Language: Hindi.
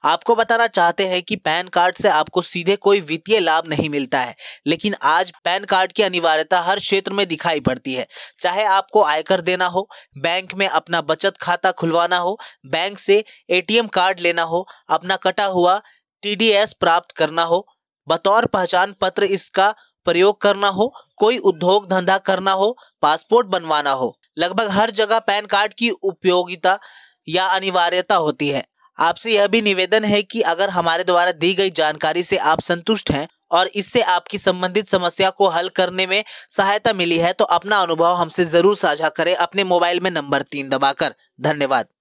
आपको बताना चाहते हैं कि पैन कार्ड से आपको सीधे कोई वित्तीय लाभ नहीं मिलता है, लेकिन आज पैन कार्ड की अनिवार्यता हर क्षेत्र में दिखाई पड़ती है। चाहे आपको आयकर देना हो, बैंक में अपना बचत खाता खुलवाना हो, बैंक से एटीएम कार्ड लेना हो, अपना कटा हुआ टीडीएस प्राप्त करना हो, बतौर पहचान पत्र इसका प्रयोग करना हो, कोई उद्योग धंधा करना हो, पासपोर्ट बनवाना हो, लगभग हर जगह पैन कार्ड की उपयोगिता या अनिवार्यता होती है। आपसे यह भी निवेदन है कि अगर हमारे द्वारा दी गई जानकारी से आप संतुष्ट हैं और इससे आपकी संबंधित समस्या को हल करने में सहायता मिली है तो अपना अनुभव हमसे जरूर साझा करें अपने मोबाइल में नंबर 3 दबाकर। धन्यवाद।